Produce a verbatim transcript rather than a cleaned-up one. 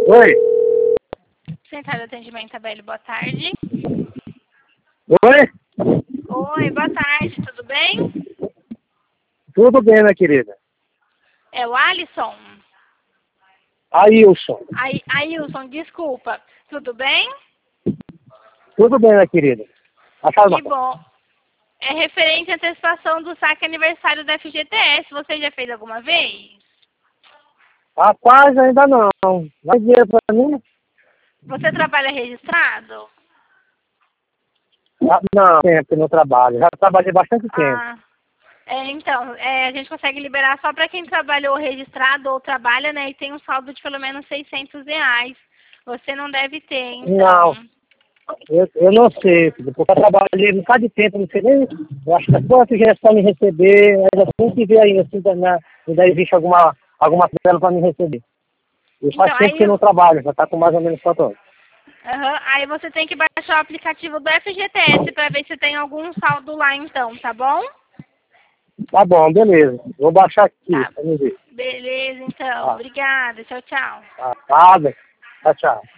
Oi. Central de Atendimento, Abelio, boa tarde. Oi? Oi, boa tarde, tudo bem? Tudo bem, minha querida. É o Alisson? Ailson. Ai, Ailson, desculpa. Tudo bem? Tudo bem, minha querida. A Que bom. É referente à antecipação do saque aniversário da F G T S. Você já fez alguma vez? Rapaz, ainda não. Vai dinheiro pra mim? Você trabalha registrado? Ah, não, tempo no trabalho. Já trabalhei bastante tempo. Ah, é, então, é, a gente consegue liberar só para quem trabalhou registrado ou trabalha, né? E tem um saldo de pelo menos seiscentos reais. Você não deve ter, então. Não. Eu, eu não sei, filho, porque eu trabalhei um bocado de tempo, não sei nem. Eu acho que a sua sugestão me receber, ainda tem que ver ainda se ainda, ainda existe alguma, alguma tabela para me receber. E faz Então, tempo que eu aí, não trabalho, já está com mais ou menos quanto anos. uhum, aí você tem que baixar o aplicativo do F G T S para ver se tem algum saldo lá, então, tá bom? Tá bom, beleza. Vou baixar aqui, Tá. pra me ver. Beleza, então. Tá, Obrigada. Tchau, tchau. tá, tá. Tchau, tchau.